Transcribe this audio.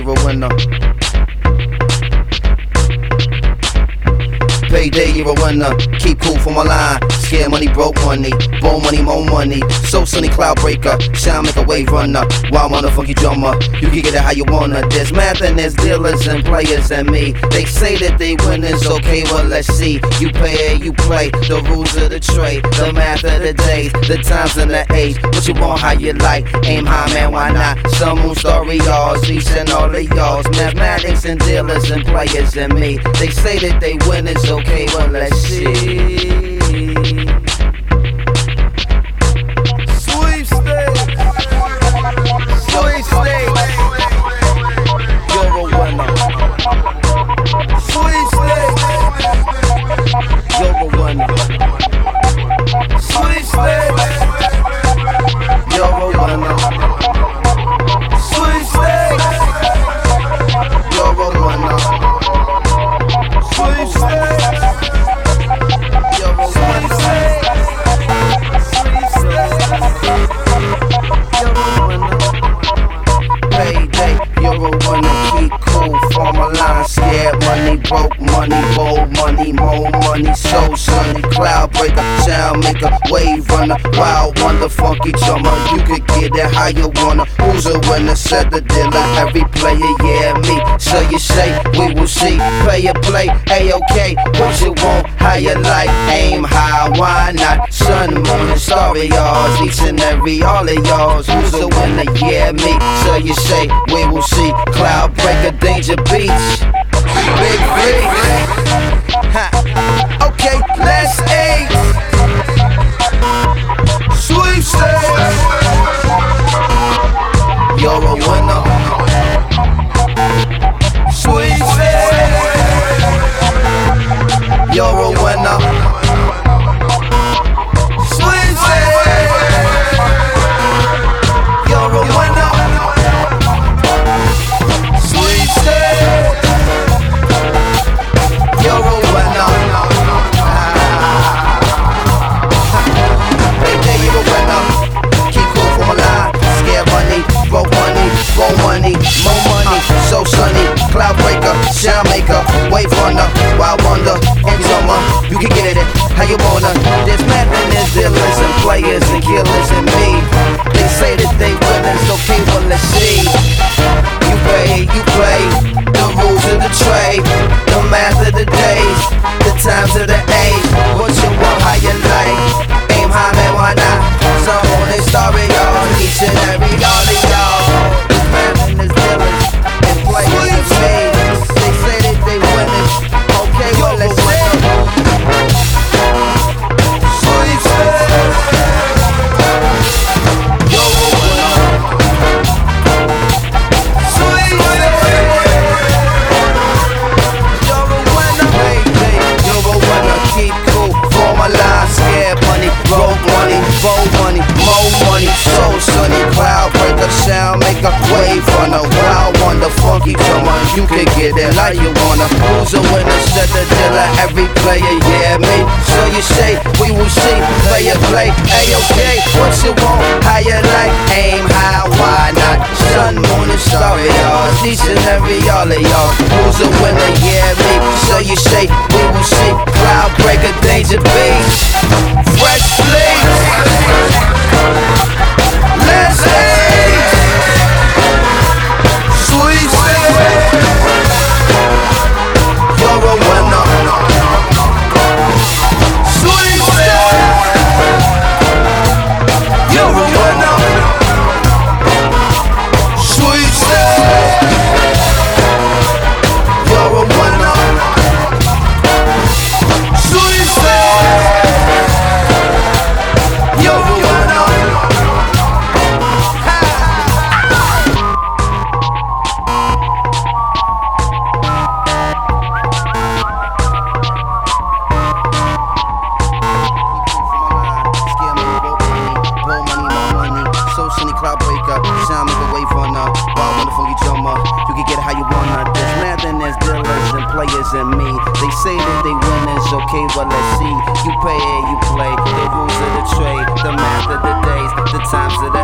you're a winner. Payday, you're a winner. Keep cool for my line. Scare money, broke money. Bone money, more money. So sunny, cloud breaker. Shine, make a wave runner. Wild motherfucking drummer. You can get it how you wanna. There's math and there's dealers and players and me. They say that they win is okay, well let's see. You pay, you play. The rules of the trade. The math of the days. The times and the age. What you want, how you like. Aim high, man, why not? Some moon story, y'all. Each and all of y'all's. Mathematics and dealers and players and me. They say that they win is okay, well let's see. Broke money, bold money, more money, so sunny, cloud breaker, sound maker, wave runner, wild wonder, funky drummer. You could get it how you wanna. Who's a winner? Said the dealer. Every player, yeah, me. So you say, we will see. Pay or play, A-OK. What you want, how you like. Aim high, why not? Sun, moon, and starry y'alls. Each and every, all of y'alls. Who's a winner? Yeah, me. So you say, we will see. Cloud breaker, danger beach. Big free. Okay, let's eat. Sweepstakes. You're a winner. Sweepstakes. You're a winner. Sweepstakes. You're a winner. More money, so sunny, cloud breaker, sound maker, wave runner, wild wonder, and summer. You can get it how you wanna. There's math and there's dealers and players and killers and me. They say that they win, it's okay, well let's see. You pay, you play, the rules of the trade, the math of the days, the times of the age. What you want, how you like. Aim high, man, why not? Some on this story, y'all. Each and every all of y'all. Wave runner, wild wonder, funky drummer. You can get it like you wanna. Who's a winner? Said the dealer. Every player, yeah, me. So you say, we will see. Play or play, A-OK. What you want, how you like. Aim high, why not? Sun, moon, and starry y'all. Each and every all of y'all. Who's a winner? Yeah, me. So you say, we will see. Cloud breaker, danger beach. Fresh fleet. Let's eat. Cloud breaker, sound make a wave runner, wild wonderful drummer. You can get it how you wanna. There's math and there's dealers and players and me. They say that they win is okay, well let's see. You pay, you play. The rules of the trade, the math of the days, the times of the